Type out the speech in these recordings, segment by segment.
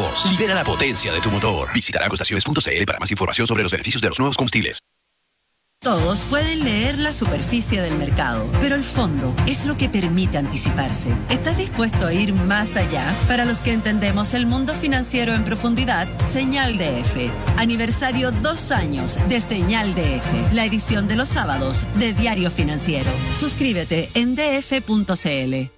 2. Libera la potencia de tu motor. Visita agostaciones.cl para más información sobre los beneficios de los nuevos combustibles. Todos pueden leer la superficie del mercado, pero el fondo es lo que permite anticiparse. ¿Estás dispuesto a ir más allá? Para los que entendemos el mundo financiero en profundidad, Señal DF. Aniversario 2 años de Señal DF, la edición de los sábados de Diario Financiero. Suscríbete en df.cl.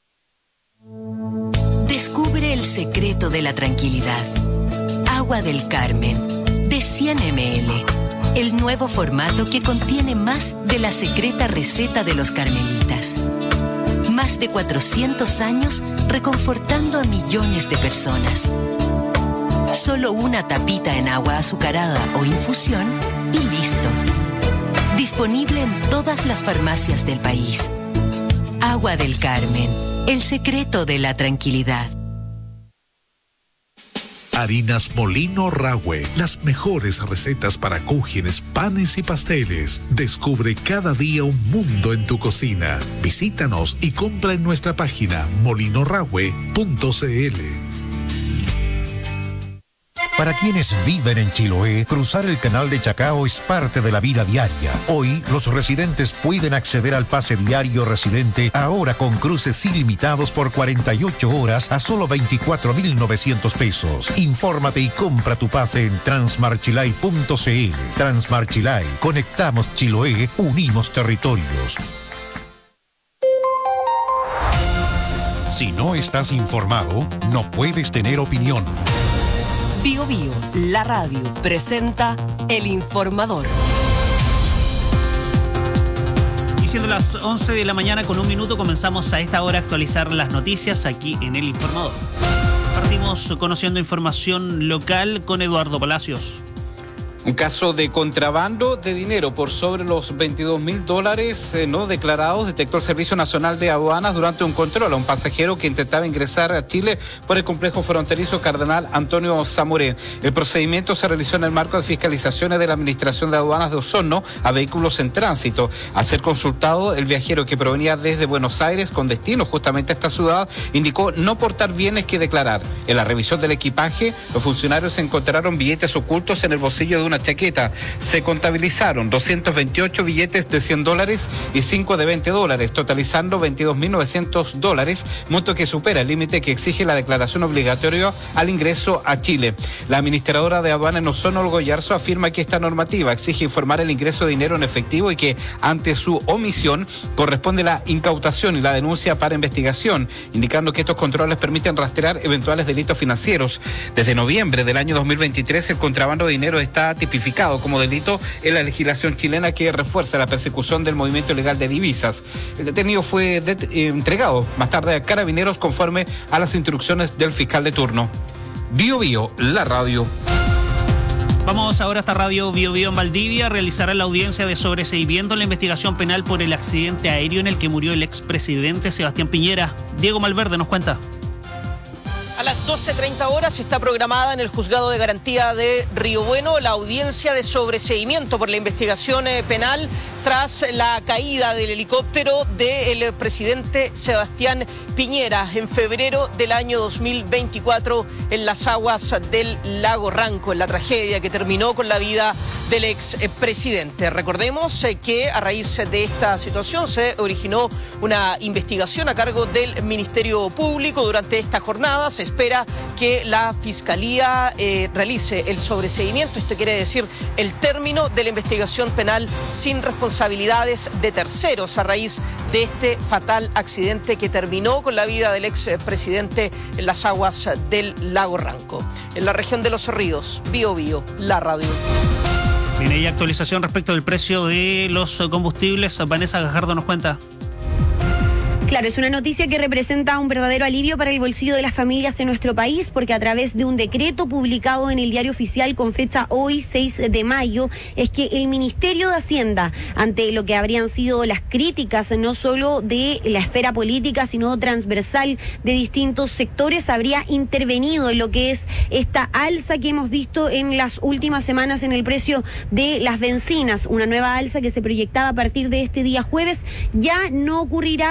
Descubre el secreto de la tranquilidad. Agua del Carmen, de 100 ml. El nuevo formato que contiene más de la secreta receta de los carmelitas. Más de 400 años reconfortando a millones de personas. Solo una tapita en agua azucarada o infusión y listo. Disponible en todas las farmacias del país. Agua del Carmen, el secreto de la tranquilidad. Harinas Molino Rahue, las mejores recetas para cúgenes, panes y pasteles. Descubre cada día un mundo en tu cocina. Visítanos y compra en nuestra página molinorahue.cl. Para quienes viven en Chiloé, cruzar el canal de Chacao es parte de la vida diaria. Hoy, los residentes pueden acceder al pase diario residente, ahora con cruces ilimitados por 48 horas a solo 24.900 pesos. Infórmate y compra tu pase en transmarchilay.cl. Transmarchilay, conectamos Chiloé, unimos territorios. Si no estás informado, no puedes tener opinión. Bio Bio, la radio, presenta El Informador. Y siendo las 11 de la mañana con 1 minuto, comenzamos a esta hora a actualizar las noticias aquí en El Informador. Partimos conociendo información local con Eduardo Palacios. Un caso de contrabando de dinero por sobre los $22.000 no declarados detectó el Servicio Nacional de Aduanas durante un control a un pasajero que intentaba ingresar a Chile por el complejo fronterizo Cardenal Antonio Zamoré. El procedimiento se realizó en el marco de fiscalizaciones de la Administración de Aduanas de Osorno a vehículos en tránsito. Al ser consultado, el viajero, que provenía desde Buenos Aires con destino justamente a esta ciudad, indicó no portar bienes que declarar. En la revisión del equipaje, los funcionarios encontraron billetes ocultos en el bolsillo de una chaqueta. Se contabilizaron 228 billetes de $100 y 5 de $20, totalizando $22.900, monto que supera el límite que exige la declaración obligatoria al ingreso a Chile. La administradora de aduanas en Osorno, Olga Yarzo, afirma que esta normativa exige informar el ingreso de dinero en efectivo y que ante su omisión corresponde la incautación y la denuncia para investigación, indicando que estos controles permiten rastrear eventuales delitos financieros. Desde noviembre del año 2023, el contrabando de dinero está tipificado como delito en la legislación chilena, que refuerza la persecución del movimiento ilegal de divisas. El detenido fue entregado más tarde a Carabineros conforme a las instrucciones del fiscal de turno. Bio Bio, la radio. Vamos ahora hasta Radio Bio Bio en Valdivia. Realizará la audiencia de sobreseimiento en la investigación penal por el accidente aéreo en el que murió el expresidente Sebastián Piñera. Diego Malverde nos cuenta. A las 12:30 horas está programada en el Juzgado de Garantía de Río Bueno la audiencia de sobreseimiento por la investigación penal tras la caída del helicóptero del presidente Sebastián Piñera en febrero del año 2024 en las aguas del lago Ranco, en la tragedia que terminó con la vida del expresidente. Recordemos que a raíz de esta situación se originó una investigación a cargo del Ministerio Público. Durante esta jornada se espera que la Fiscalía realice el sobreseimiento. Esto quiere decir el término de la investigación penal sin responsabilidades de terceros a raíz de este fatal accidente que terminó con la vida del expresidente en las aguas del lago Ranco. En la región de Los Ríos, Bio Bio, la radio. Bien, hay actualización respecto del precio de los combustibles. Vanessa Gajardo nos cuenta. Claro, es una noticia que representa un verdadero alivio para el bolsillo de las familias en nuestro país, porque a través de un decreto publicado en el Diario Oficial con fecha hoy, 6 de mayo, es que el Ministerio de Hacienda, ante lo que habrían sido las críticas no solo de la esfera política, sino transversal de distintos sectores, habría intervenido en lo que es esta alza que hemos visto en las últimas semanas en el precio de las bencinas. Una nueva alza que se proyectaba a partir de este día jueves ya no ocurrirá, sino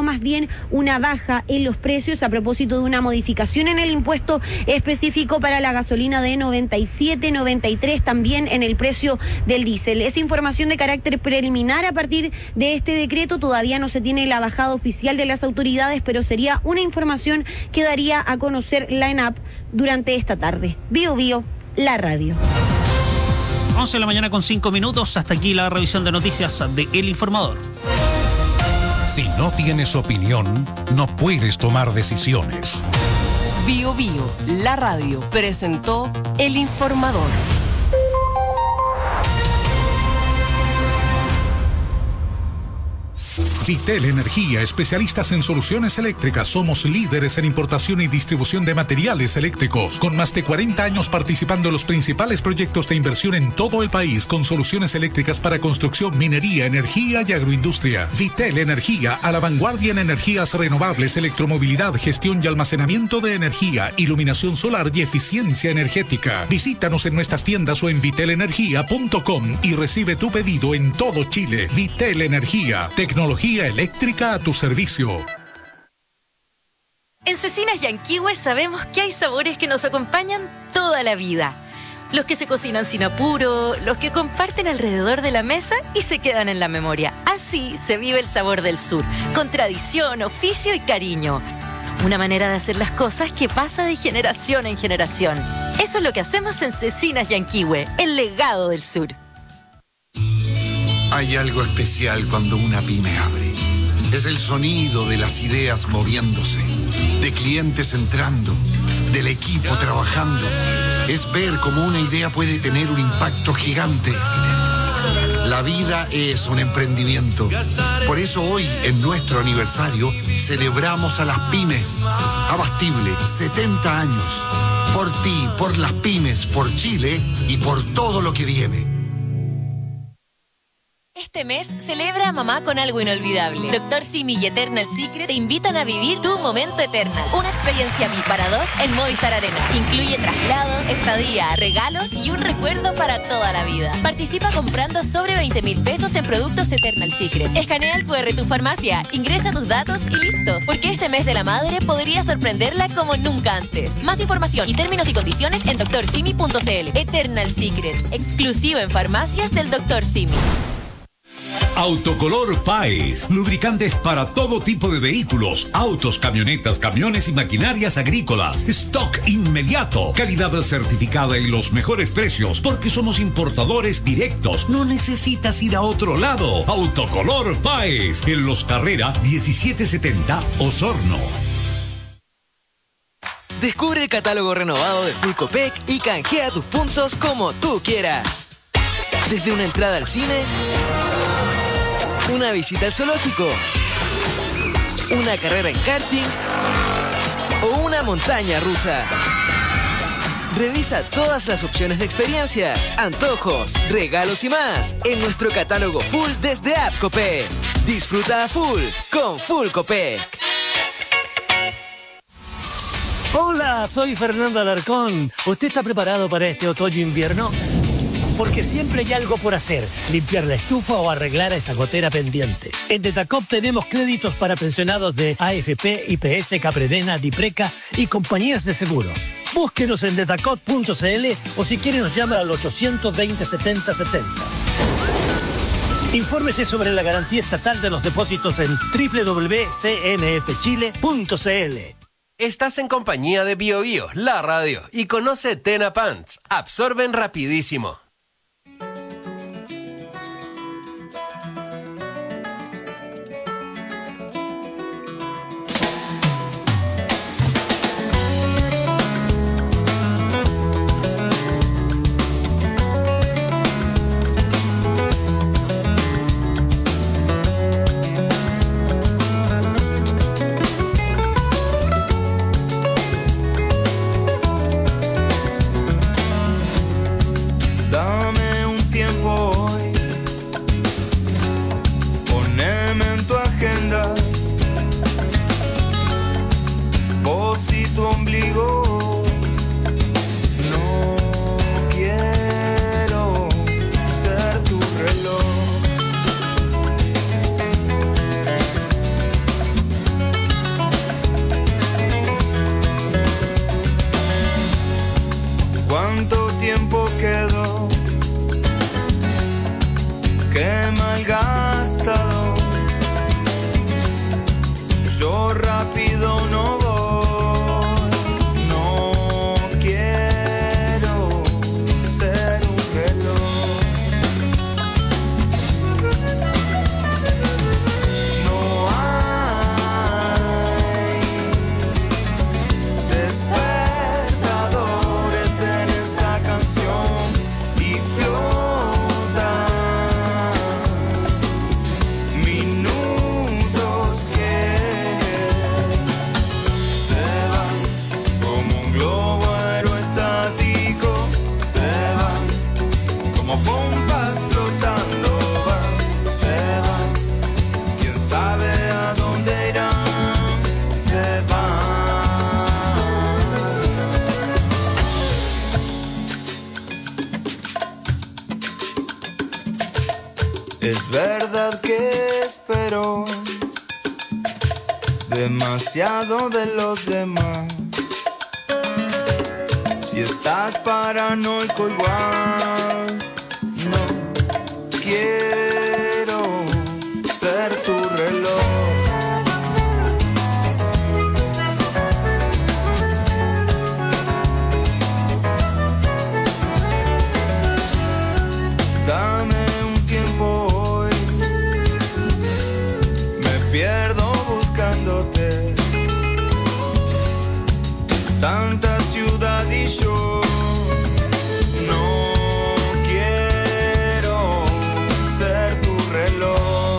más bien una baja en los precios a propósito de una modificación en el impuesto específico para la gasolina de 97, 93, también en el precio del diésel. Es información de carácter preliminar a partir de este decreto. Todavía no se tiene la bajada oficial de las autoridades, pero sería una información que daría a conocer la ENAP durante esta tarde. Bio Bio, la radio. 11 de la mañana con 5 minutos. Hasta aquí la revisión de noticias de El Informador. Si no tienes opinión, no puedes tomar decisiones. Bio Bio, la radio, presentó El Informador. Vitel Energía, especialistas en soluciones eléctricas. Somos líderes en importación y distribución de materiales eléctricos, con más de 40 años participando en los principales proyectos de inversión en todo el país, con soluciones eléctricas para construcción, minería, energía y agroindustria. Vitel Energía, a la vanguardia en energías renovables, electromovilidad, gestión y almacenamiento de energía, iluminación solar y eficiencia energética. Visítanos en nuestras tiendas o en vitelenergia.com y recibe tu pedido en todo Chile. Vitel Energía, tecnología eléctrica a tu servicio. En Cecinas Yanquihue sabemos que hay sabores que nos acompañan toda la vida. Los que se cocinan sin apuro, los que comparten alrededor de la mesa y se quedan en la memoria. Así se vive el sabor del sur, con tradición, oficio y cariño. Una manera de hacer las cosas que pasa de generación en generación. Eso es lo que hacemos en Cecinas Yanquihue, el legado del sur. Hay algo especial cuando una pyme abre. Es el sonido de las ideas moviéndose, de clientes entrando, del equipo trabajando. Es ver cómo una idea puede tener un impacto gigante. La vida es un emprendimiento. Por eso hoy, en nuestro aniversario, celebramos a las pymes. Abastible, 70 años. Por ti, por las pymes, por Chile y por todo lo que viene. Este mes celebra a mamá con algo inolvidable. Dr. Simi y Eternal Secret te invitan a vivir tu momento Eternal. Una experiencia VIP para dos en Movistar Arena. Incluye traslados, estadía, regalos y un recuerdo para toda la vida. Participa comprando sobre 20,000 pesos en productos Eternal Secret. Escanea el QR tu farmacia, ingresa tus datos y listo. Porque este mes de la madre podría sorprenderla como nunca antes. Más información y términos y condiciones en drsimi.cl. Eternal Secret, exclusivo en farmacias del Dr. Simi. Autocolor Paes, lubricantes para todo tipo de vehículos, autos, camionetas, camiones y maquinarias agrícolas. Stock inmediato, calidad certificada y los mejores precios, porque somos importadores directos. No necesitas ir a otro lado. Autocolor Paes, en Los Carrera 1770, Osorno. Descubre el catálogo renovado de Full Copec y canjea tus puntos como tú quieras. Desde una entrada al cine, una visita al zoológico, una carrera en karting o una montaña rusa. Revisa todas las opciones de experiencias, antojos, regalos y más en nuestro catálogo full desde App Copec. Disfruta a full con Full Copec. Hola, soy Fernando Alarcón. ¿Usted está preparado para este otoño-invierno? Porque siempre hay algo por hacer, limpiar la estufa o arreglar esa gotera pendiente. En Detacop tenemos créditos para pensionados de AFP, IPS, Capredena, Dipreca y compañías de seguros. Búsquenos en detacop.cl o si quiere nos llama al 820-7070. Infórmese sobre la garantía estatal de los depósitos en www.cnfchile.cl. Estás en compañía de Bio Bio, la radio, y conoce Tena Pants. Absorben rapidísimo. tiempo quedó, que malgastado. Yo rápido no voy, no quiero ser un reloj. No hay despertadores en esta canción y flota minutos que se van como un globo aerostático, se van como pompas flotando, van, se van, quién sabe a dónde irán, se van. Es verdad que espero demasiado de los demás. Si estás paranoico igual, no quiero ser tu reloj. Dame un tiempo hoy, me pierdo buscándote. Tanta ciudad y yo no quiero ser tu reloj.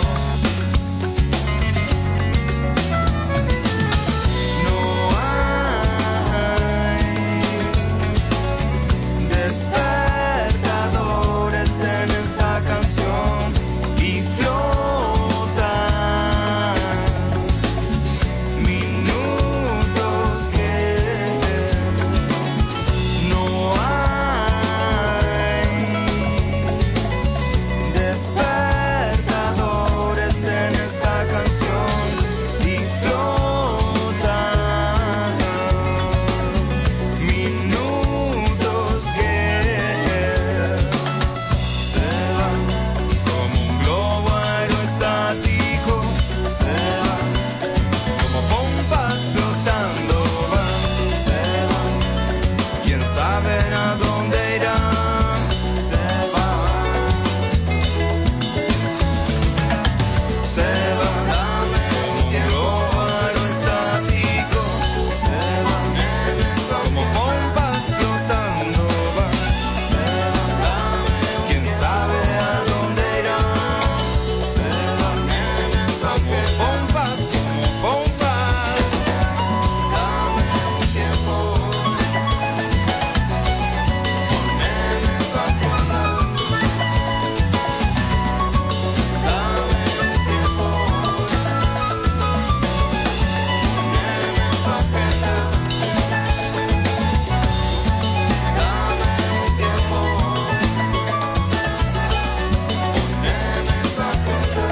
No hay despertadores en esta canción y flotan minutos que no hay despertadores en esta canción y flotan minutos que se van como un globo aerostático, se van como pompas flotando, van, se van, quién sabe a dónde irán, se van, se van, dame un globo aerostático, se van, como pompas flotando, van, se van, dame quién sabe a dónde irán, se van, como pompas, dame un tiempo, poneme en tu agenda, dame un tiempo, poneme en tu agenda, dame un tiempo, poneme en tu agenda.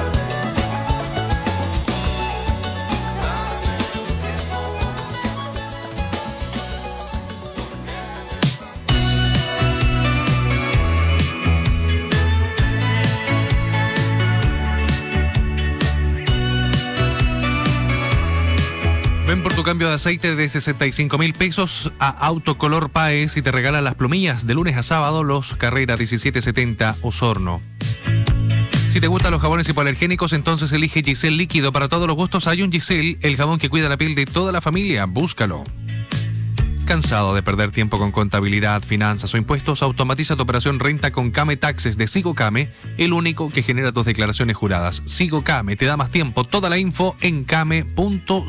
Ven por tu cambio de aceite de 65.000 pesos a Autocolor Páez y te regalan las plumillas de lunes a sábado, los Carrera 1770 Osorno. Si te gustan los jabones hipoalergénicos, entonces elige Giselle Líquido. Para todos los gustos hay un Giselle, el jabón que cuida la piel de toda la familia. Búscalo. ¿Cansado de perder tiempo con contabilidad, finanzas o impuestos? Automatiza tu operación renta con Came Taxes de Sigo Came, el único que genera tus declaraciones juradas. Sigo Came te da más tiempo. Toda la info en came.cl.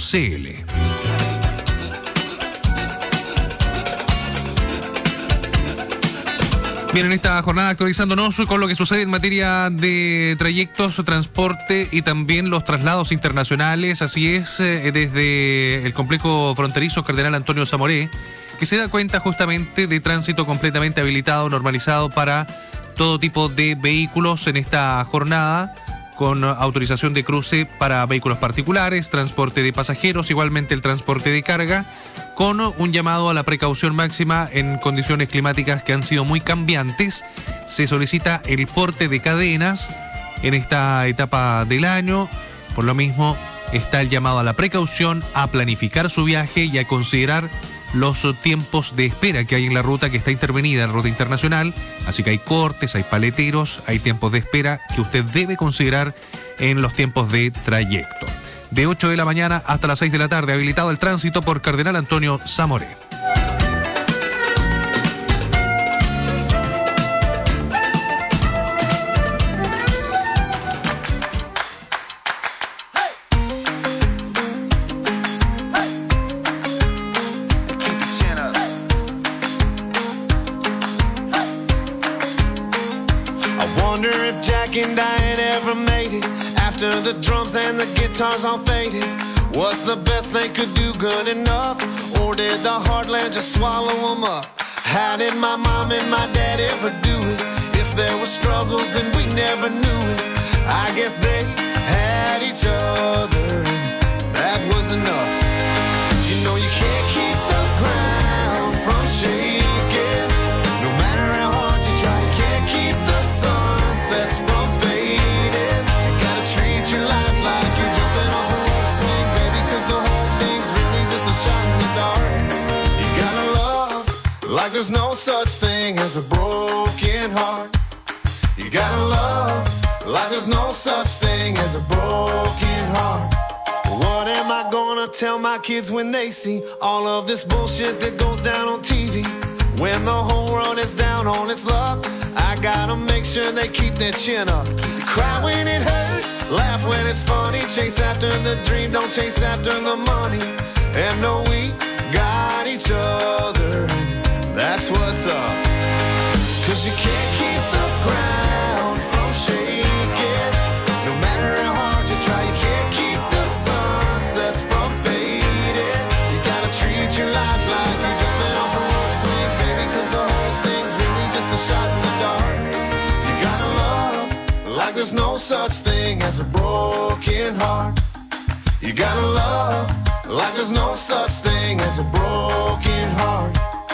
Bien, en esta jornada actualizándonos con lo que sucede en materia de trayectos, transporte y también los traslados internacionales. Así es, desde el complejo fronterizo Cardenal Antonio Zamoré, que se da cuenta justamente de tránsito completamente habilitado, normalizado para todo tipo de vehículos en esta jornada. con autorización de cruce para vehículos particulares, transporte de pasajeros, igualmente el transporte de carga, con un llamado a la precaución máxima en condiciones climáticas que han sido muy cambiantes. Se solicita el porte de cadenas en esta etapa del año. Por lo mismo, está el llamado a la precaución, a planificar su viaje y a considerar los tiempos de espera que hay en la ruta que está intervenida, en ruta internacional. Así que hay cortes, hay paleteros, hay tiempos de espera que usted debe considerar en los tiempos de trayecto. De 8 de la mañana hasta las 6 de la tarde, habilitado el tránsito por Cardenal Antonio Zamoré. And Diane ever made it after the drums and the guitars all faded. Was the best they could do good enough, or did the heartland just swallow them up? How did my mom and my dad ever do it? If there were struggles and we never knew it, I guess they had each other and that was enough. You know you can't keep the ground from shaking, no matter how hard you try. You can't keep the sunsets from like there's no such thing as a broken heart. You gotta love like there's no such thing as a broken heart. What am I gonna tell my kids when they see all of this bullshit that goes down on TV? When the whole world is down on its luck, I gotta make sure they keep their chin up. Cry when it hurts, laugh when it's funny. Chase after the dream, don't chase after the money. And no, we got each other. That's what's up. 'Cause you can't keep the ground from shaking, no matter how hard you try. You can't keep the sunsets from fading. You gotta treat your life like you're jumping off a rope swing, baby, 'cause the whole thing's really just a shot in the dark. You gotta love like there's no such thing as a broken heart. You gotta love like there's no such thing as a broken heart.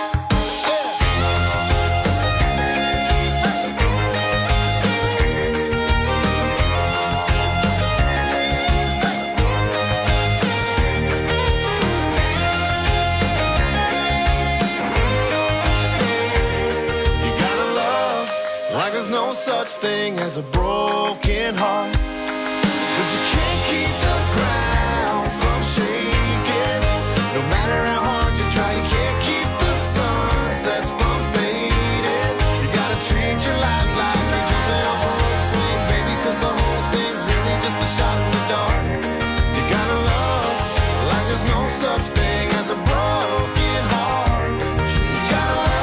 No such thing as a broken heart. 'Cause you can't keep the ground from shaking, no matter how hard you try. You can't keep the sunsets from fading. You gotta treat your life like you're jumping off a rope swing, baby, 'cause the whole thing's really just a shot in the dark. You gotta love like there's no such thing as a broken heart. You gotta love.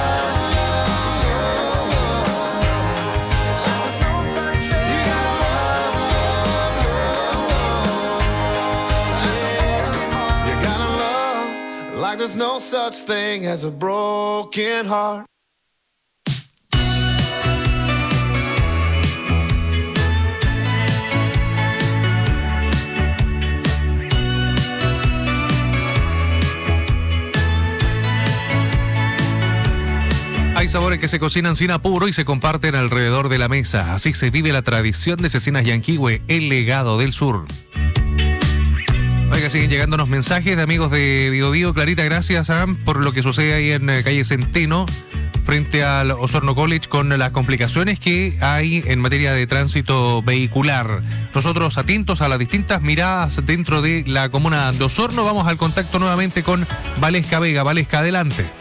Like there's no such thing as a broken heart. Hay sabores que se cocinan sin apuro y se comparten alrededor de la mesa. Así se vive la tradición de Cecinas Yanquihue, el legado del sur. Oiga, siguen llegándonos mensajes de amigos de Bio Bio. Clarita, gracias por lo que sucede ahí en calle Centeno, frente al Osorno College, con las complicaciones que hay en materia de tránsito vehicular. Nosotros atentos a las distintas miradas dentro de la comuna de Osorno. Vamos al contacto nuevamente con Valesca Vega. Valesca, adelante.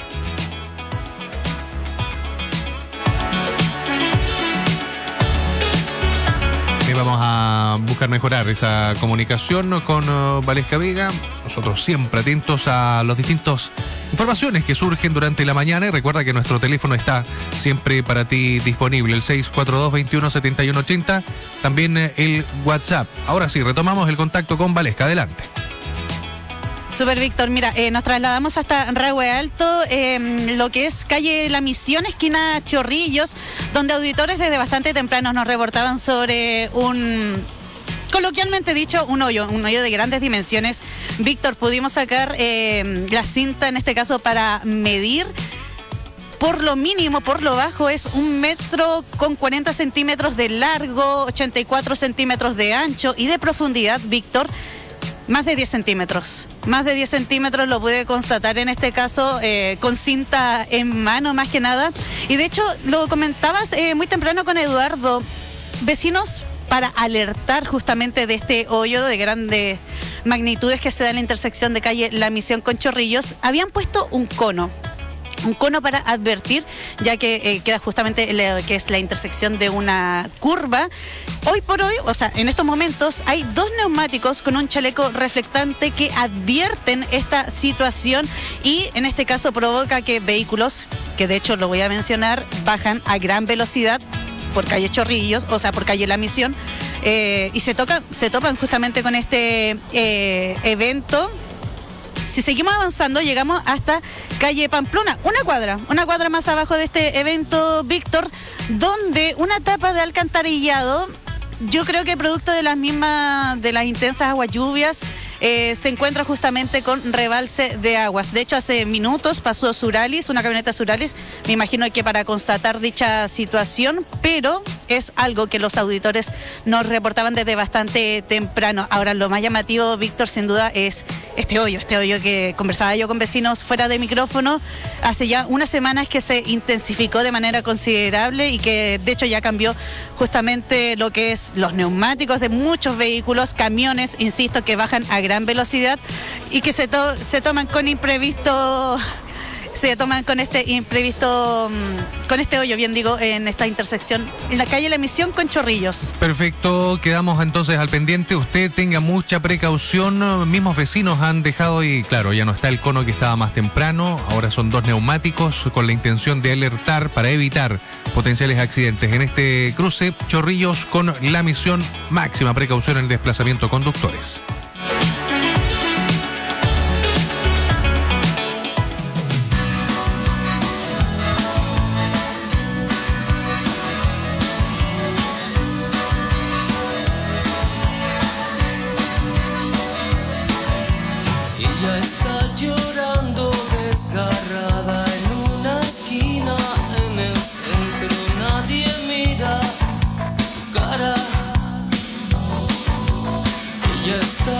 Vamos a buscar mejorar esa comunicación con Valesca Vega. Nosotros siempre atentos a las distintas informaciones que surgen durante la mañana. Y recuerda que nuestro teléfono está siempre para ti disponible, el 642-217180. También el WhatsApp. Ahora sí, retomamos el contacto con Valesca. Adelante. Super Víctor, mira, nos trasladamos hasta Rahue Alto, lo que es calle La Misión, esquina Chorrillos, donde auditores desde bastante temprano nos reportaban sobre coloquialmente dicho, un hoyo de grandes dimensiones. Víctor, pudimos sacar la cinta, en este caso, para medir. Por lo mínimo, por lo bajo, es 1 metro con 40 centímetros de largo, 84 centímetros de ancho y de profundidad, Víctor. Más de 10 centímetros. Más de 10 centímetros lo pude constatar en este caso con cinta en mano más que nada. Y de hecho lo comentabas muy temprano con Eduardo. Vecinos, para alertar justamente de este hoyo de grandes magnitudes que se da en la intersección de calle La Misión con Chorrillos, habían puesto un cono para advertir, ya que queda justamente que es la intersección de una curva. Hoy por hoy, o sea, en estos momentos, hay 2 neumáticos con un chaleco reflectante que advierten esta situación y en este caso provoca que vehículos, que de hecho lo voy a mencionar, bajan a gran velocidad por calle Chorrillos, o sea, por calle La Misión, y se topan justamente con este evento. Si seguimos avanzando, llegamos hasta calle Pamplona, una cuadra más abajo de este evento, Víctor, donde una tapa de alcantarillado, yo creo que producto de las intensas aguas lluvias, se encuentra justamente con rebalse de aguas. De hecho, hace minutos pasó Suralis, una camioneta Suralis, me imagino que para constatar dicha situación, pero es algo que los auditores nos reportaban desde bastante temprano. Ahora, lo más llamativo, Víctor, sin duda, es este hoyo que conversaba yo con vecinos fuera de micrófono. Hace ya unas semanas que se intensificó de manera considerable y que de hecho ya cambió justamente lo que es los neumáticos de muchos vehículos, camiones, insisto, que bajan a gran velocidad y que se toman con este hoyo, bien digo, en esta intersección, en la calle La Misión con Chorrillos. Perfecto, quedamos entonces al pendiente. Usted tenga mucha precaución. Mismos vecinos han dejado y claro, ya no está el cono que estaba más temprano. Ahora son 2 neumáticos con la intención de alertar para evitar potenciales accidentes. En este cruce, Chorrillos con La Misión, máxima precaución en el desplazamiento de conductores. Está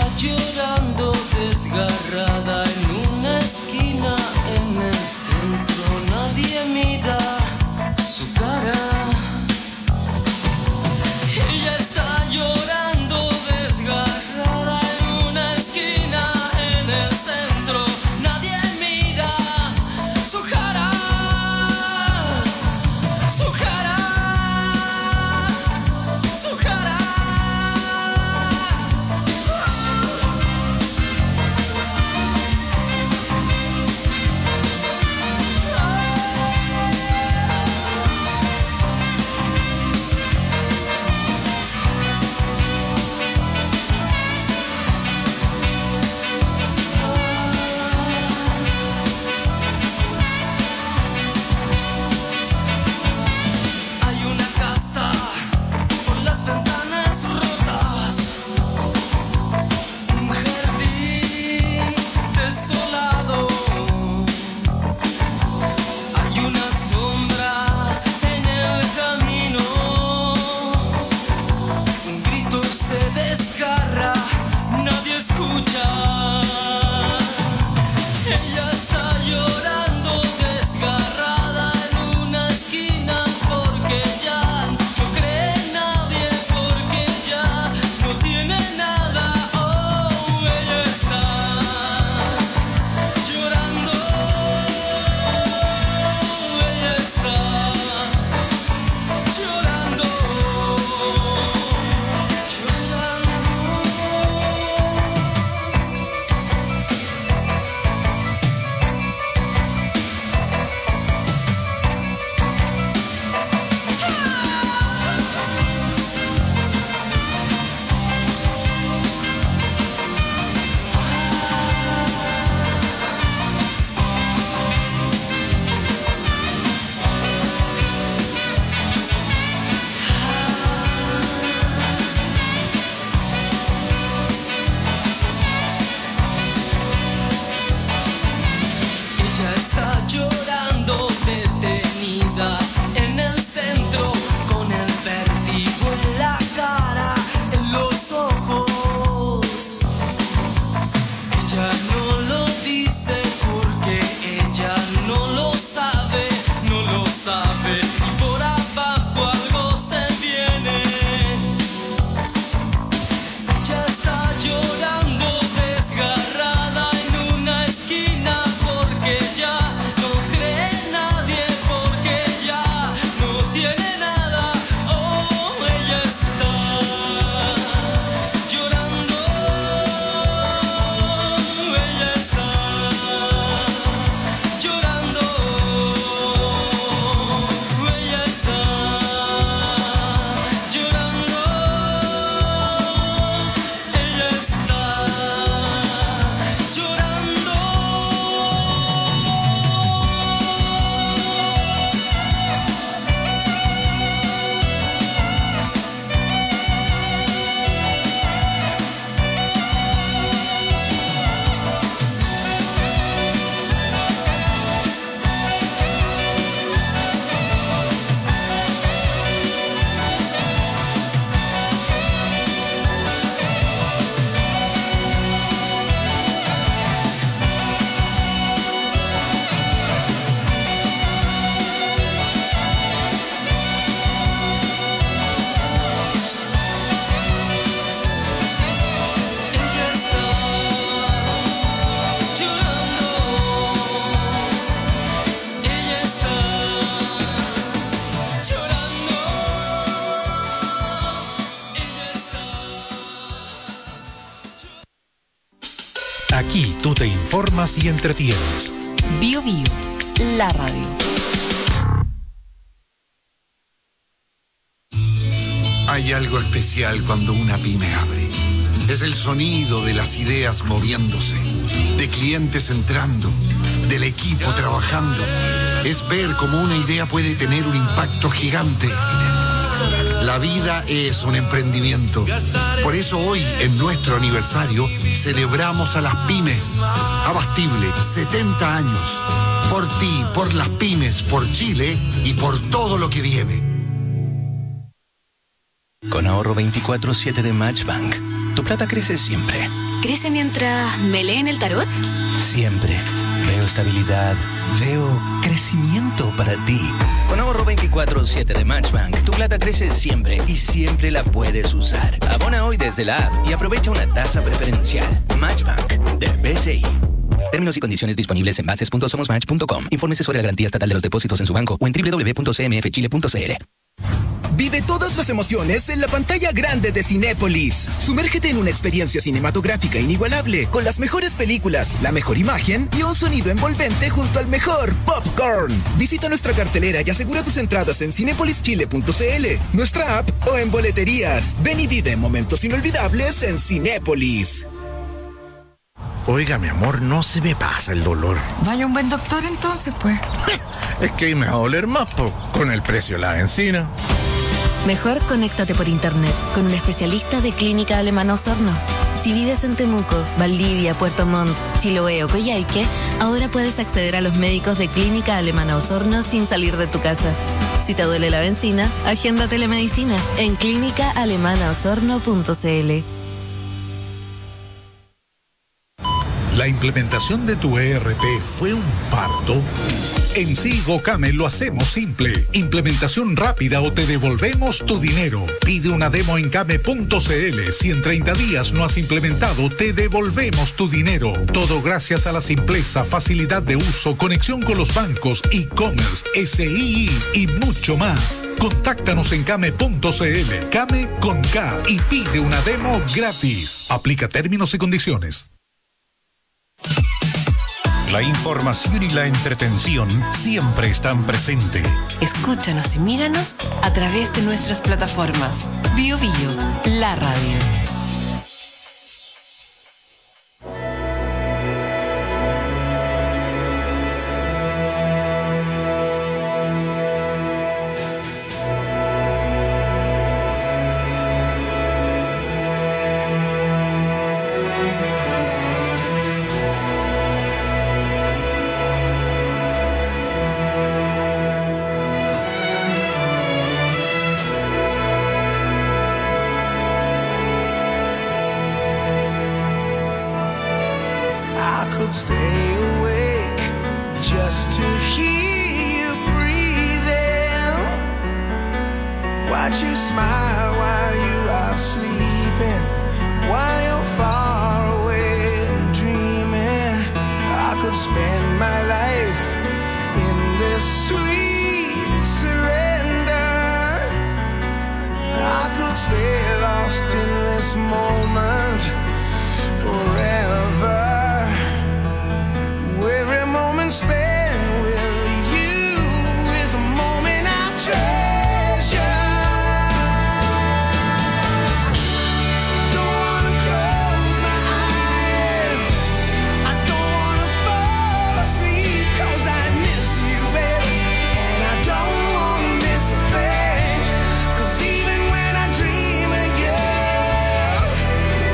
Aquí tú te informas y entretienes. Bio Bio, la radio. Hay algo especial cuando una pyme abre. Es el sonido de las ideas moviéndose, de clientes entrando, del equipo trabajando. Es ver cómo una idea puede tener un impacto gigante. La vida es un emprendimiento. Por eso hoy, en nuestro aniversario, celebramos a las pymes. Abastible, 70 años. Por ti, por las pymes, por Chile y por todo lo que viene. Con ahorro 24/7 de Matchbank, tu plata crece siempre. ¿Crece mientras me leen el tarot? Siempre. Veo estabilidad, veo crecimiento para ti. Con ahorro 24/7 de Matchbank, tu plata crece siempre y siempre la puedes usar. Abona hoy desde la app y aprovecha una tasa preferencial. Matchbank, de BCI. Términos y condiciones disponibles en bases.somosmatch.com. Infórmese sobre la garantía estatal de los depósitos en su banco o en www.cmfchile.cl. Vive todas las emociones en la pantalla grande de Cinépolis. Sumérgete en una experiencia cinematográfica inigualable con las mejores películas, la mejor imagen y un sonido envolvente junto al mejor popcorn. Visita nuestra cartelera y asegura tus entradas en cinepolischile.cl, nuestra app o en boleterías. Ven y vive momentos inolvidables en Cinépolis. Oiga, mi amor, no se me pasa el dolor. Vaya un buen doctor entonces, pues. Es que me va a doler más, con el precio de la benzina. Mejor conéctate por internet con un especialista de Clínica Alemana Osorno. Si vives en Temuco, Valdivia, Puerto Montt, Chiloé o Coyhaique, ahora puedes acceder a los médicos de Clínica Alemana Osorno sin salir de tu casa. Si te duele la benzina, agenda telemedicina en clínicaalemanaosorno.cl. ¿La implementación de tu ERP fue un parto? En Sigo Came lo hacemos simple. Implementación rápida o te devolvemos tu dinero. Pide una demo en came.cl. Si en 30 días no has implementado, te devolvemos tu dinero. Todo gracias a la simpleza, facilidad de uso, conexión con los bancos, e-commerce, SII y mucho más. Contáctanos en came.cl. Came con K y pide una demo gratis. Aplica términos y condiciones. La información y la entretención siempre están presentes. Escúchanos y míranos a través de nuestras plataformas. Bio Bio, la radio. Stay awake just to hear you breathing. Watch you smile while you are sleeping, while you're far away and dreaming. I could spend my life in this sweet surrender. I could stay lost in this moment forever. Every moment spent with you is a moment I treasure. Don't wanna close my eyes, I don't wanna fall asleep, 'cause I miss you, baby, and I don't wanna miss a thing. 'Cause even when I dream of you,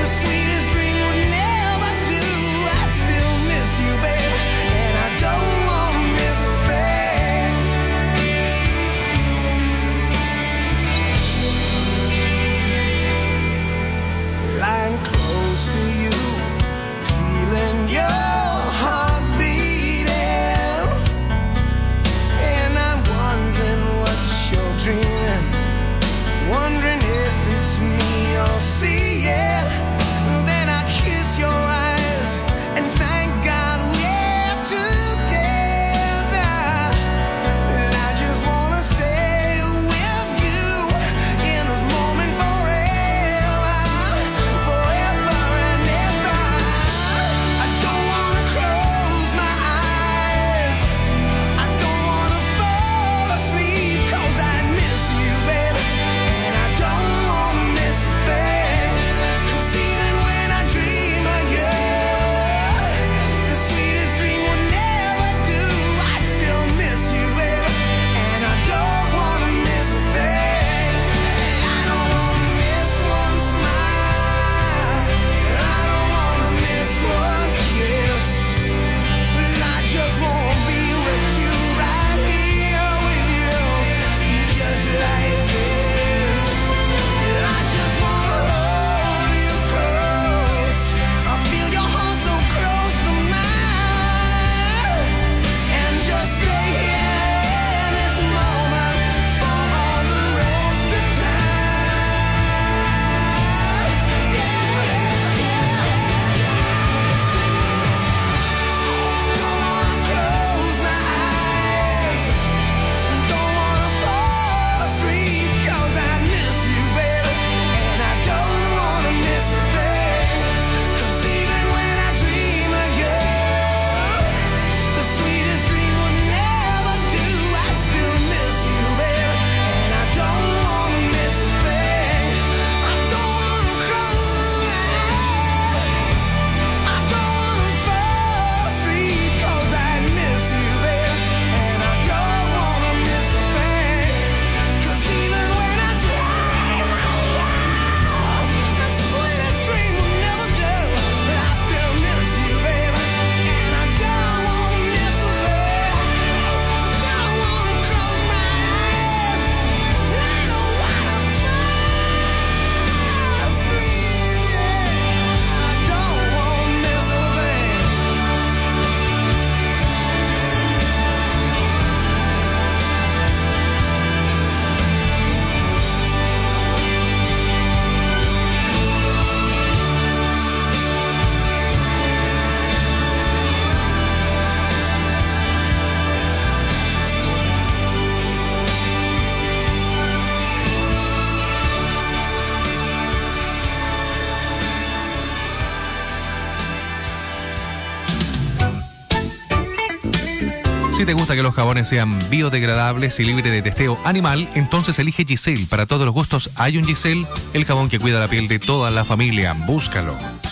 Si te gusta que los jabones sean biodegradables y libres de testeo animal, entonces elige Giselle. Para todos los gustos hay un Giselle, el jabón que cuida la piel de toda la familia. Búscalo.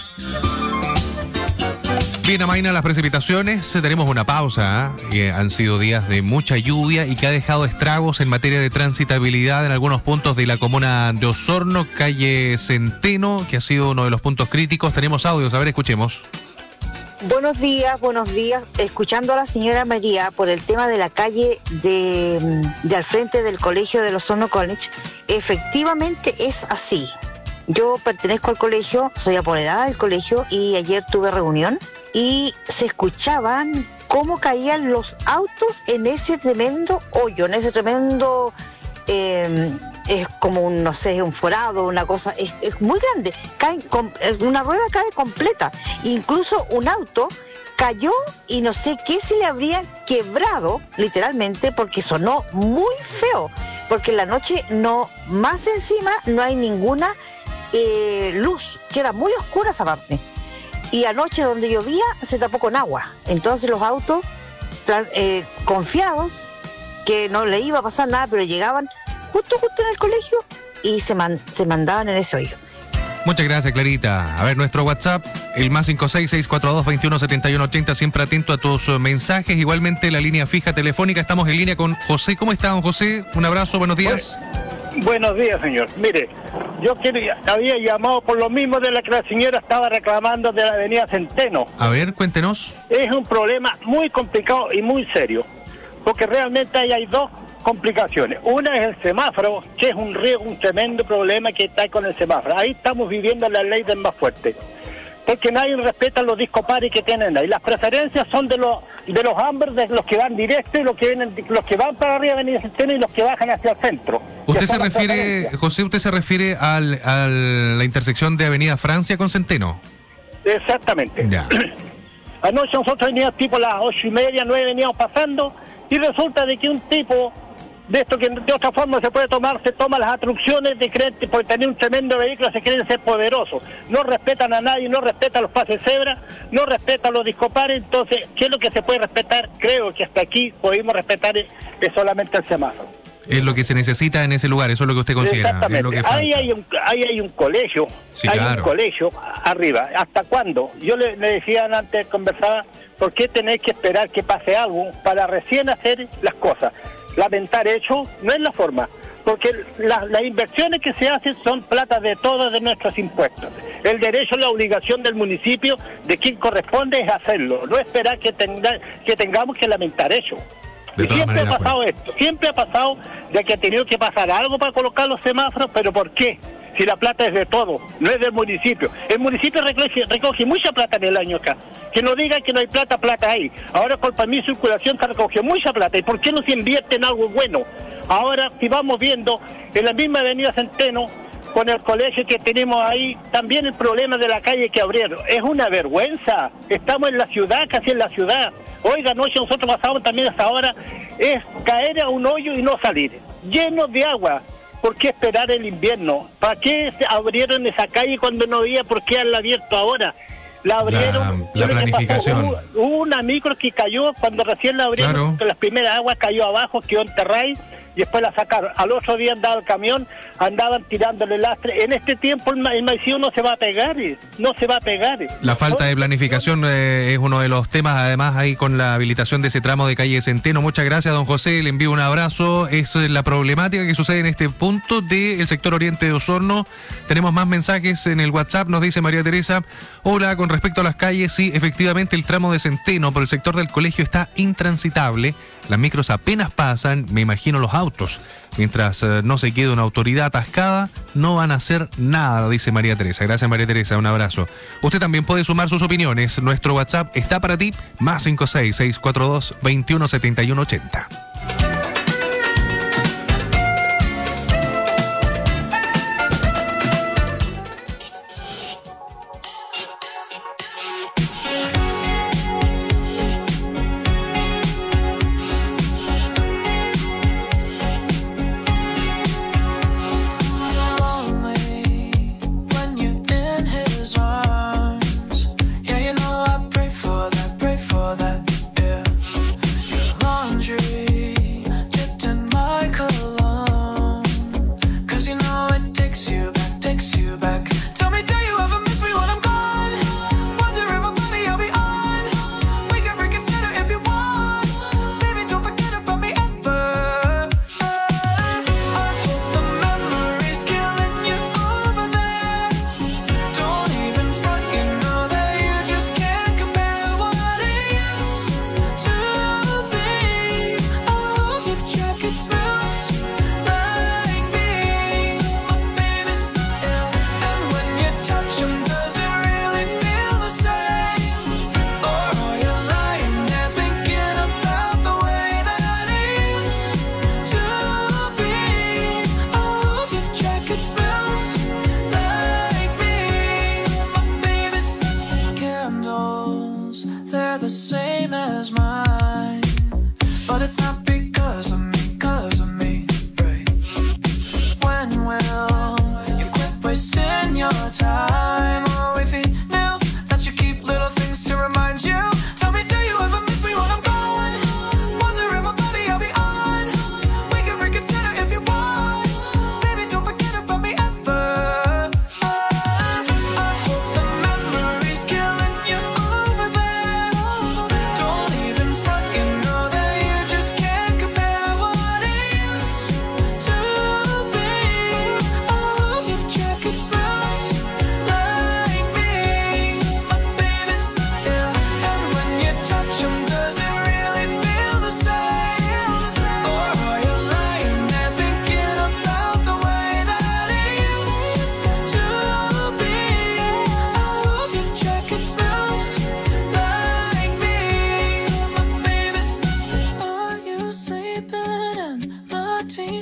Bien, amaina las precipitaciones, tenemos una pausa, han sido días de mucha lluvia y que ha dejado estragos en materia de transitabilidad en algunos puntos de la comuna de Osorno, calle Centeno, que ha sido uno de los puntos críticos. Tenemos audios, a ver, escuchemos. Buenos días. Escuchando a la señora María por el tema de la calle de al frente del colegio de Osorno College, efectivamente es así. Yo pertenezco al colegio, soy apoderada del colegio y ayer tuve reunión y se escuchaban cómo caían los autos en ese tremendo hoyo, en ese tremendo, es como un, no sé, un forado, una cosa, es muy grande, una rueda cae completa, incluso un auto cayó y no sé qué se le habría quebrado, literalmente, porque sonó muy feo, porque en la noche más encima no hay ninguna luz, queda muy oscura esa parte. Y anoche donde llovía se tapó con agua. Entonces los autos confiados que no le iba a pasar nada, pero llegaban justo en el colegio y se mandaban en ese hoyo. Muchas gracias, Clarita. A ver, nuestro WhatsApp, el más 56642217180, siempre atento a tus mensajes. Igualmente la línea fija telefónica, estamos en línea con José. ¿Cómo está, don José? Un abrazo, buenos días. Buenos días, señor. Mire, yo había llamado por lo mismo de la que la señora estaba reclamando de la avenida Centeno. A ver, cuéntenos. Es un problema muy complicado y muy serio, porque realmente ahí hay dos complicaciones. Una es el semáforo, que es un tremendo problema que está con el semáforo. Ahí estamos viviendo la ley del más fuerte, porque nadie respeta los discopares que tienen ahí. Las preferencias son de los Amber, de los que van directo y los que van para arriba Avenida Centeno y los que bajan hacia el centro. ¿Usted se refiere, José, a la intersección de Avenida Francia con Centeno? Exactamente. Ya. Anoche nosotros veníamos tipo las 8:30, 9 veníamos pasando y resulta de que un tipo de esto que de otra forma se toma las atracciones de creencia, porque tener un tremendo vehículo se creen ser poderosos. No respetan a nadie, no respetan los pases cebra, no respetan los discopares. Entonces, ¿qué es lo que se puede respetar? Creo que hasta aquí podemos respetar es solamente el semáforo. Es lo que se necesita en ese lugar, eso es lo que usted considera. Exactamente. Es lo que ahí hay un colegio, sí, hay claro. un colegio arriba. ¿Hasta cuándo? Yo le decía antes, conversaba, ¿por qué tenéis que esperar que pase algo para recién hacer las cosas? Lamentar hecho no es la forma, porque las inversiones que se hacen son plata de todos de nuestros impuestos. El derecho, la obligación del municipio, de quien corresponde, es hacerlo, no esperar que tengamos que lamentar hecho. Y siempre ha pasado esto, siempre ha pasado de que ha tenido que pasar algo para colocar los semáforos, pero ¿por qué? Si la plata es de todo, no es del municipio. El municipio recoge mucha plata en el año acá. Que no digan que no hay plata hay. Ahora con permiso de circulación se recoge mucha plata. ¿Y por qué no se invierte en algo bueno? Ahora, si vamos viendo, en la misma avenida Centeno, con el colegio que tenemos ahí, también el problema de la calle que abrieron. Es una vergüenza. Estamos en la ciudad, casi en la ciudad. Oiga, anoche nosotros pasamos también hasta ahora, es caer a un hoyo y no salir. Lleno de agua. ¿Por qué esperar el invierno? ¿Para qué abrieron esa calle cuando no había por qué haberla abierto ahora? La abrieron. La planificación. Hubo una micro que cayó cuando recién la abrieron, claro. Que las primeras aguas cayó abajo, quedó enterrada y después la sacaron. Al otro día andaba el camión, andaban tirándole lastre. En este tiempo el maicillo no se va a pegar, no se va a pegar. La falta de planificación es uno de los temas, además, ahí con la habilitación de ese tramo de calle Centeno. Muchas gracias, don José, le envío un abrazo. Es la problemática que sucede en este punto del sector oriente de Osorno. Tenemos más mensajes en el WhatsApp, nos dice María Teresa. Hola, con respecto a las calles, sí, efectivamente el tramo de Centeno por el sector del colegio está intransitable. Las micros apenas pasan, me imagino los autos. Mientras no se quede una autoridad atascada, no van a hacer nada, dice María Teresa. Gracias, María Teresa, un abrazo. Usted también puede sumar sus opiniones. Nuestro WhatsApp está para ti, más 56642217180. Yeah, you know I pray for that, yeah. You're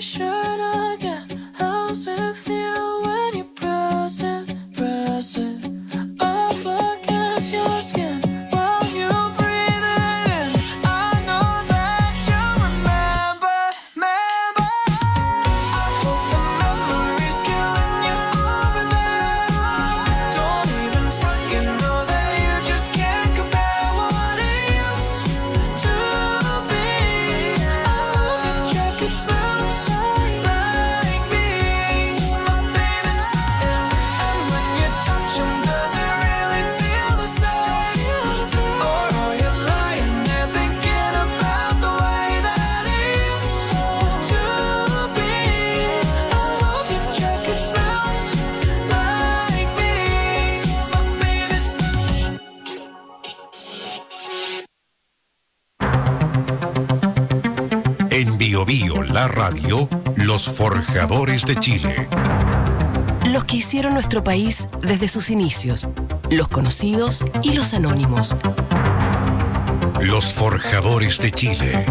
shirt again. How's it feel when you press it up against your skin while you breathe it in? I know that you remember. I hope the memory's killing you over there. Don't even front, you know that you just can't compare what it used to be. I hope your jacket smells like me, my baby's. And when you touch him, does it really feel the same? Or are you lying there thinking about the way that it used to be? I hope your jacket smells like me, my baby's. En Bio Bio, la radio, los forjadores de Chile. Los que hicieron nuestro país desde sus inicios, los conocidos y los anónimos. Los forjadores de Chile.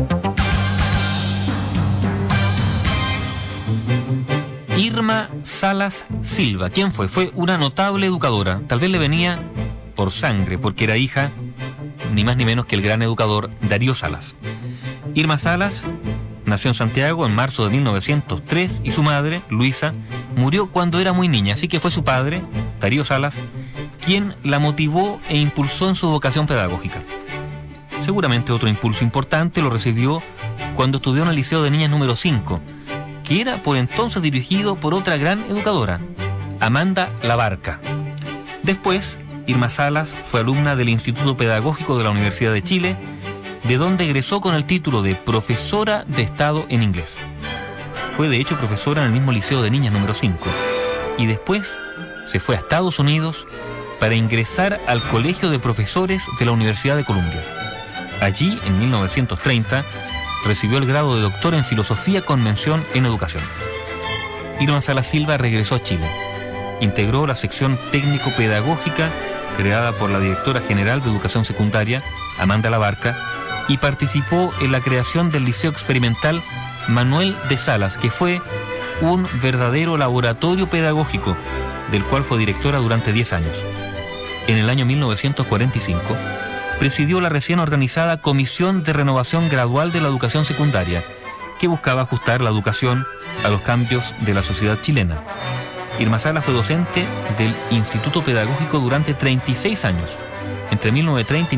Irma Salas Silva. ¿Quién fue? Fue una notable educadora. Tal vez le venía por sangre, porque era hija ni más ni menos que el gran educador Darío Salas. Irma Salas nació en Santiago en marzo de 1903 y su madre, Luisa, murió cuando era muy niña, así que fue su padre, Darío Salas, quien la motivó e impulsó en su vocación pedagógica. Seguramente otro impulso importante lo recibió cuando estudió en el Liceo de Niñas número 5, que era por entonces dirigido por otra gran educadora, Amanda Labarca. Después, Irma Salas fue alumna del Instituto Pedagógico de la Universidad de Chile, de donde egresó con el título de profesora de Estado en inglés. Fue de hecho profesora en el mismo Liceo de Niñas número 5 y después se fue a Estados Unidos para ingresar al Colegio de Profesores de la Universidad de Columbia. Allí, en 1930, recibió el grado de doctor en Filosofía con mención en Educación. Irma Salas Silva regresó a Chile. Integró la sección técnico-pedagógica creada por la directora general de Educación Secundaria, Amanda Labarca, y participó en la creación del Liceo Experimental Manuel de Salas, que fue un verdadero laboratorio pedagógico, del cual fue directora durante 10 años. En el año 1945, presidió la recién organizada Comisión de Renovación Gradual de la Educación Secundaria, que buscaba ajustar la educación a los cambios de la sociedad chilena. Irma Salas fue docente del Instituto Pedagógico durante 36 años, entre 1930 y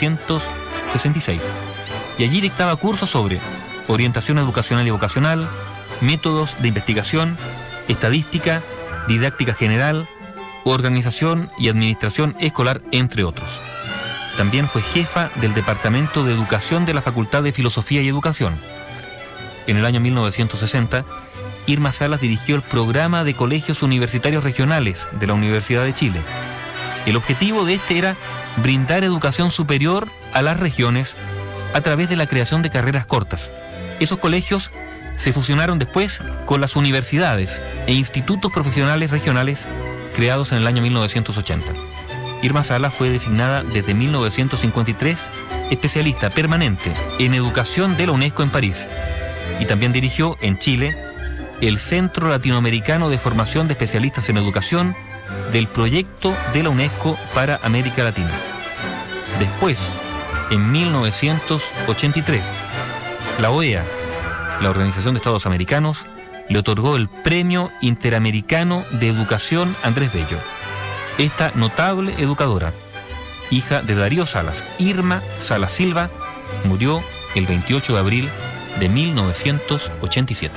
1966, y allí dictaba cursos sobre orientación educacional y vocacional, métodos de investigación, estadística, didáctica general, organización y administración escolar, entre otros. También fue jefa del Departamento de Educación de la Facultad de Filosofía y Educación. En el año 1960, Irma Salas dirigió el programa de colegios universitarios regionales de la Universidad de Chile. El objetivo de este era brindar educación superior a las regiones a través de la creación de carreras cortas. Esos colegios se fusionaron después con las universidades e institutos profesionales regionales creados en el año 1980. Irma Salas fue designada desde 1953 especialista permanente en educación de la UNESCO en París y también dirigió en Chile el Centro Latinoamericano de Formación de Especialistas en Educación del proyecto de la UNESCO para América Latina. Después, en 1983, la OEA, la Organización de Estados Americanos, le otorgó el Premio Interamericano de Educación Andrés Bello. Esta notable educadora, hija de Darío Salas, Irma Salas Silva, murió el 28 de abril de 1987.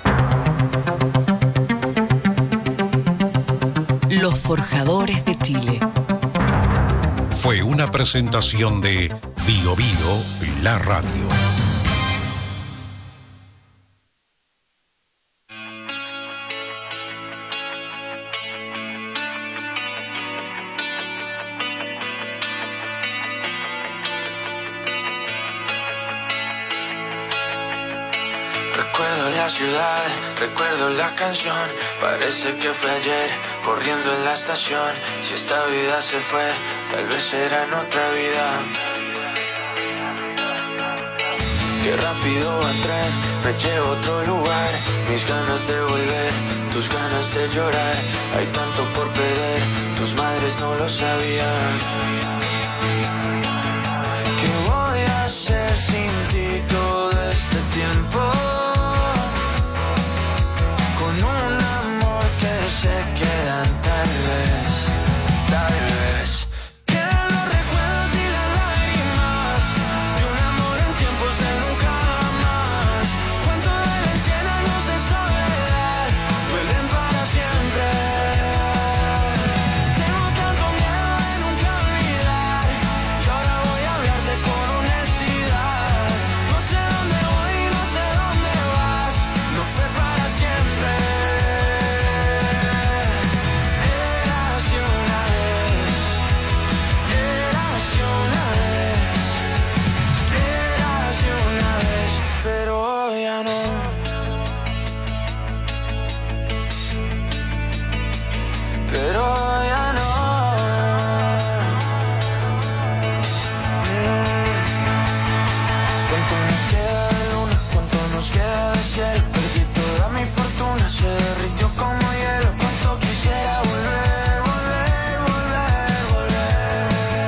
Los forjadores de Chile. Fue una presentación de Bio Bio, la radio. Recuerdo la ciudad, recuerdo la canción. Parece que fue ayer, corriendo en la estación. Si esta vida se fue, tal vez será en otra vida. Qué rápido va el tren, me lleva a otro lugar. Mis ganas de volver, tus ganas de llorar. Hay tanto por perder, tus madres no lo sabían. ¿Qué voy a hacer sin ti todo este tiempo? Con un amor que se quedan tal vez, tal vez. Quedan los recuerdos y las lágrimas de un amor en tiempos de nunca más. Cuánto duelen 100 años de soledad, duelen para siempre. Tengo tanto miedo de nunca olvidar, y ahora voy a hablarte con honestidad. No sé dónde voy, no sé dónde vas, no fue para siempre. Eras y una vez, eras y una vez, eras y una vez, pero ya no. Pero ya no. ¿Cuánto nos queda de luna? ¿Cuánto nos queda de cielo? Perdí toda mi fortuna, se derritió como hielo. Cuánto quisiera volver, volver, volver, volver.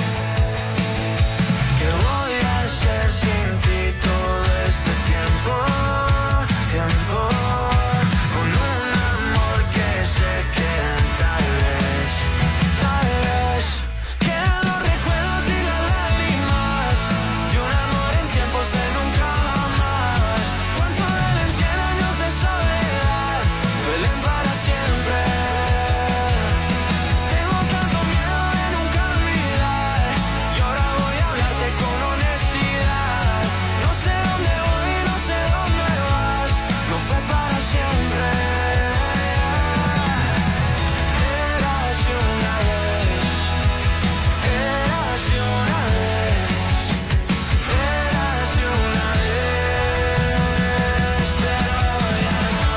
¿Qué voy a hacer sin ti todo este tiempo? Tiempo. Con un amor que se queda tal vez, tal vez. Quedan los recuerdos y las lágrimas de un amor en tiempos de nunca jamás. Cuánto duelen 100 años de soledad, duelen para siempre. Tengo tanto miedo de nunca olvidar, y ahora voy a hablarte con honestidad. No sé dónde voy, no sé dónde vas, no fue para siempre. Eras y una vez, eras y una vez, eras y una vez, pero ya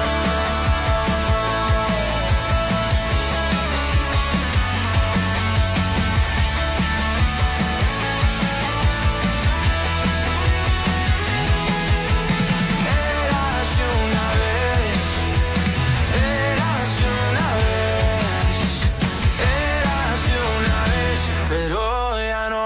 eras y una vez, eras y una vez, eras y una vez, pero ya no.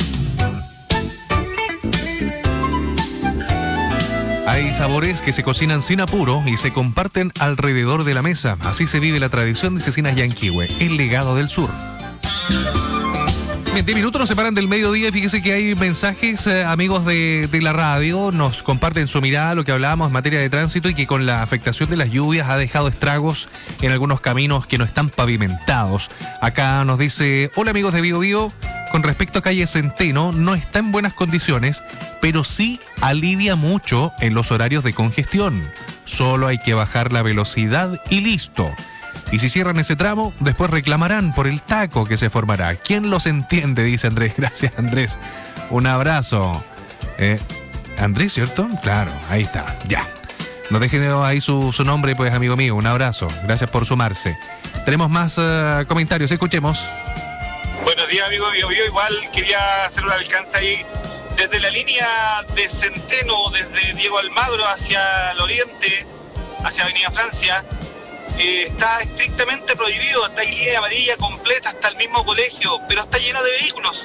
Hay sabores que se cocinan sin apuro y se comparten alrededor de la mesa. Así se vive la tradición de Cecinas Yanquihue, el legado del sur. Bien, 10 minutos nos separan del mediodía. Fíjese que hay mensajes, amigos de la radio, nos comparten su mirada, lo que hablábamos en materia de tránsito y que con la afectación de las lluvias ha dejado estragos en algunos caminos que no están pavimentados. Acá nos dice, hola amigos de Bio Bio, con respecto a calle Centeno, no está en buenas condiciones, pero sí alivia mucho en los horarios de congestión. Solo hay que bajar la velocidad y listo. Y si cierran ese tramo, después reclamarán por el taco que se formará. ¿Quién los entiende? Dice Andrés. Gracias, Andrés. Un abrazo. Andrés, ¿cierto? Claro, ahí está. Ya. Nos dejen ahí su nombre, pues, amigo mío. Un abrazo. Gracias por sumarse. Tenemos más comentarios. Escuchemos. Buenos días, amigo Bio Bio. Igual quería hacer un alcance ahí. Desde la línea de Centeno, desde Diego Almagro hacia el oriente, hacia Avenida Francia, está estrictamente prohibido. Está en línea amarilla completa hasta el mismo colegio, pero está lleno de vehículos.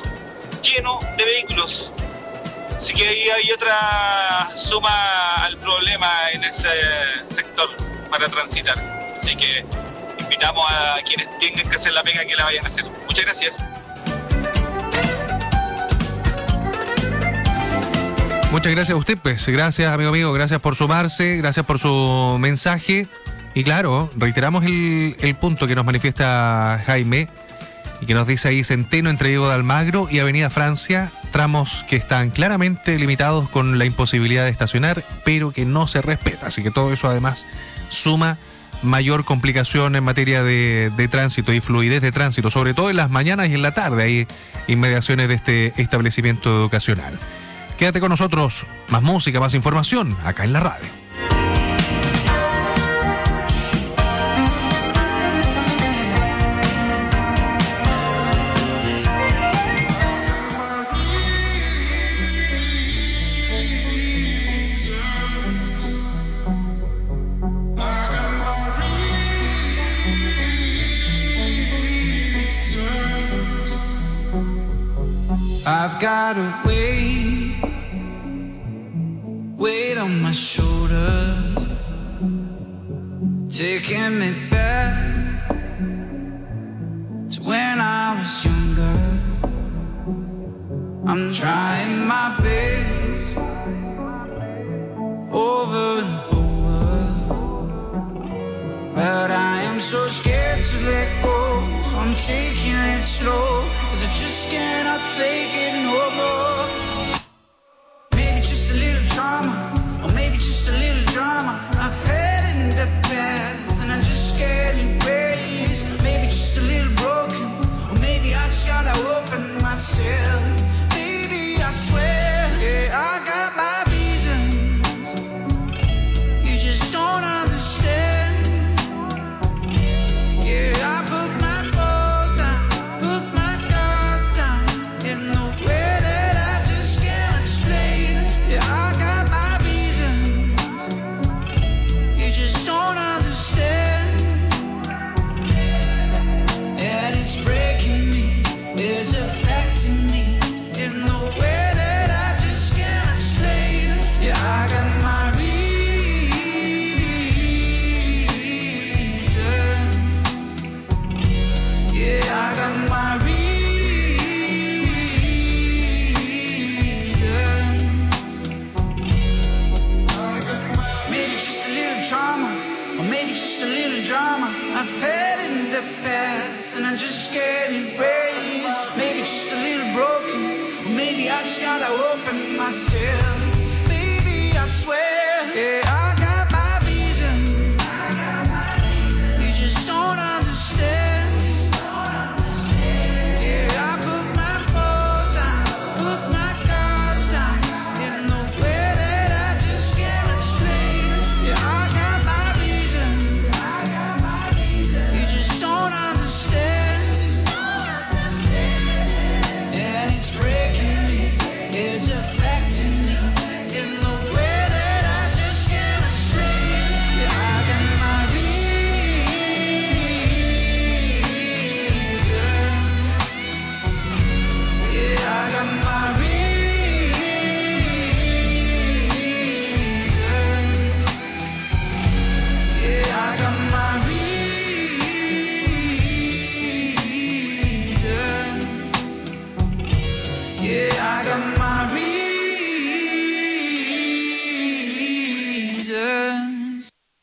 Así que ahí hay otra suma al problema en ese sector para transitar. Así que invitamos a quienes tengan que hacer la pega que la vayan a hacer. Muchas gracias. Muchas gracias a usted, pues. Gracias, amigo mío. Gracias por sumarse. Gracias por su mensaje. Y claro, reiteramos el punto que nos manifiesta Jaime y que nos dice ahí Centeno entre Diego de Almagro y Avenida Francia, tramos que están claramente limitados con la imposibilidad de estacionar, pero que no se respeta. Así que todo eso además suma mayor complicación en materia de tránsito y fluidez de tránsito, sobre todo en las mañanas y en la tarde, ahí inmediaciones de este establecimiento educacional. Quédate con nosotros, más música, más información, acá en la radio. I've got a weight on my shoulders, taking me back to when I was younger. I'm trying my best over and over, but I am so scared to let go, so I'm taking it slow, 'cause I just cannot take it no more. Maybe just a little drama, or maybe just a little drama. I fell in the past and I just can't erase. Maybe just a little broken, or maybe I just gotta open myself. Baby, I swear, yeah, I got my reasons. You just don't understand. Yeah, I put my balls down, put my guards down in the way that I just can't explain. Yeah, I got my reasons. You just don't understand. And it's breaking me, it's affecting me in the way that I just can't explain. Yeah, I got my reasons. Yeah, I got my reasons. Maybe just a little trauma, or maybe just a little drama. I fell in the past and I just can't erase. Maybe just a little broken, or maybe I just gotta open myself. Baby, I swear, yeah, I got my reason. You just don't understand. Yeah, I put my balls down, put my guards down in the way that I just can't explain. Yeah, I got my reason. You just don't understand. And it's breaking me, it's affecting me in the way that I just can't explain. Yeah, I got my reason. Yeah, I got my reason. Yeah, I got my reason. Yeah, I got my reasons.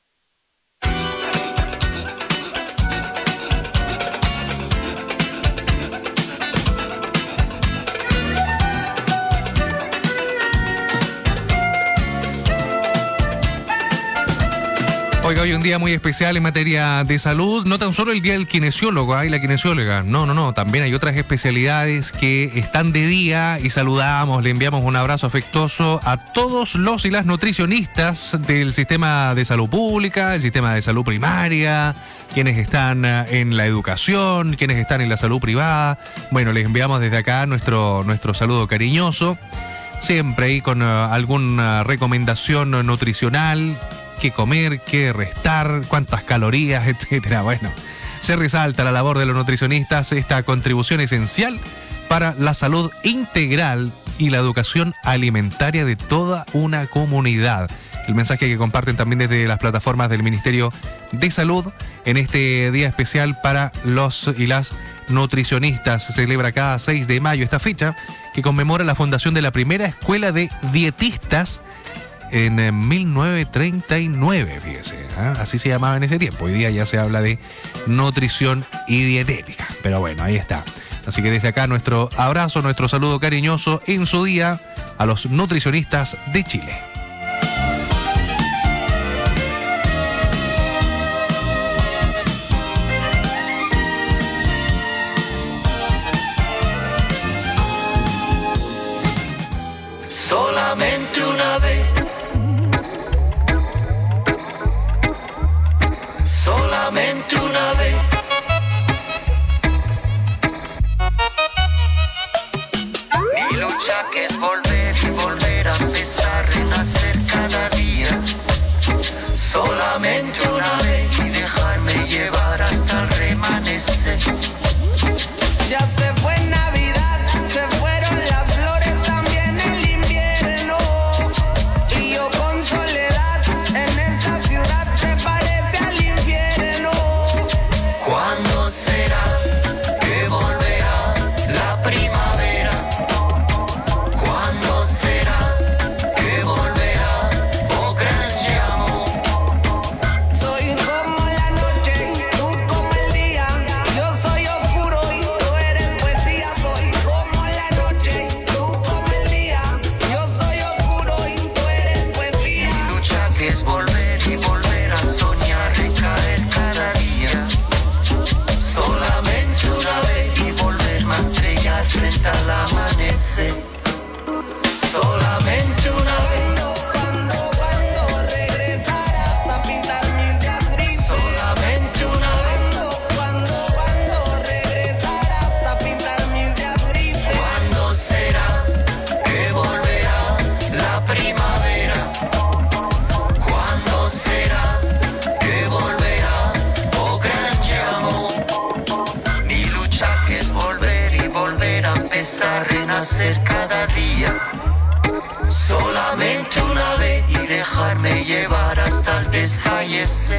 Oiga, hoy un día muy especial en materia de salud, no tan solo el día del kinesiólogo y la kinesióloga, no, también hay otras especialidades que están de día y saludamos, le enviamos un abrazo afectuoso a todos los y las nutricionistas del sistema de salud pública, el sistema de salud primaria, quienes están en la educación, quienes están en la salud privada. Bueno, les enviamos desde acá nuestro saludo cariñoso, siempre ahí con alguna recomendación nutricional, qué comer, qué restar, cuántas calorías, etcétera. Bueno, se resalta la labor de los nutricionistas, esta contribución esencial para la salud integral y la educación alimentaria de toda una comunidad. El mensaje que comparten también desde las plataformas del Ministerio de Salud en este día especial para los y las nutricionistas. Se celebra cada 6 de mayo esta fecha que conmemora la fundación de la primera escuela de dietistas en 1939, fíjese, ¿eh? Así se llamaba en ese tiempo. Hoy día ya se habla de nutrición y dietética, pero bueno, ahí está. Así que desde acá nuestro abrazo, nuestro saludo cariñoso en su día a los nutricionistas de Chile. Solamente una vez. Solamente una vez. Mi lucha que es volver y volver a empezar, renacer cada día. Solamente una vez y dejarme llevar hasta el remanecer. Ya se fue Navidad, se fueron las fallece.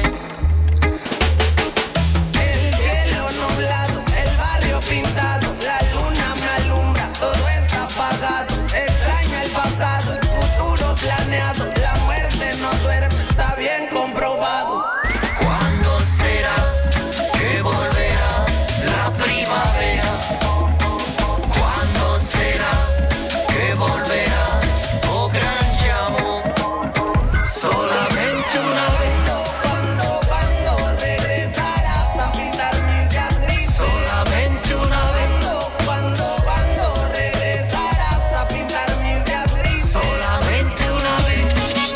El cielo nublado, el barrio pintado, la luna me alumbra, todo está apagado. Extraño el pasado, el futuro planeado, la muerte no duerme, está bien comprobado. ¿Cuándo será que volverá la primavera? ¿Cuándo será que volverá? Oh gran llamo, solamente una vez. ¿Cuándo regresarás a pintar mis días grises? Solamente una vez. ¿Cuándo regresarás a pintar mis días grises? Solamente una vez.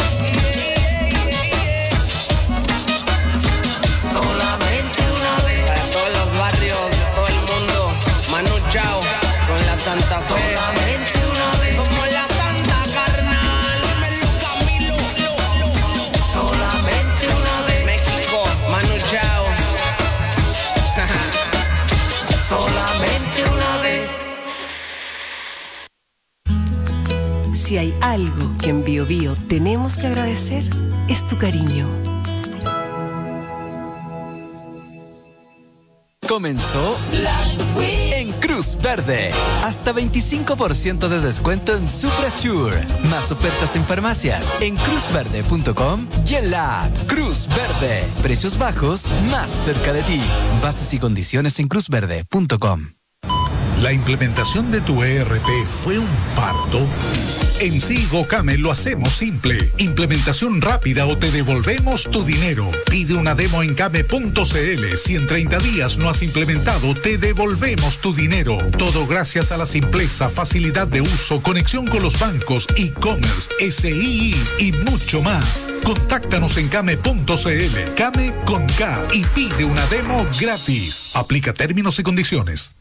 Solamente una vez. Para todos los barrios de todo el mundo, Manu Chao con la Santa Fe. Solamente una vez. Somos la Santa Carnal. Dímelo, Camilo. Solamente una vez. México, Manu Chao. Solamente una vez. Si hay algo que en Bio Bio tenemos que agradecer, es tu cariño. Comenzó en Cruz Verde. Hasta 25% de descuento en Suprasure. Más ofertas en farmacias en cruzverde.com y en la app Cruz Verde. Precios bajos más cerca de ti. Bases y condiciones en cruzverde.com. ¿La implementación de tu ERP fue un parto? En Sigo Came lo hacemos simple. Implementación rápida o te devolvemos tu dinero. Pide una demo en came.cl. Si en 30 días no has implementado, te devolvemos tu dinero. Todo gracias a la simpleza, facilidad de uso, conexión con los bancos, e-commerce, SII y mucho más. Contáctanos en came.cl. Came con K y pide una demo gratis. Aplica términos y condiciones.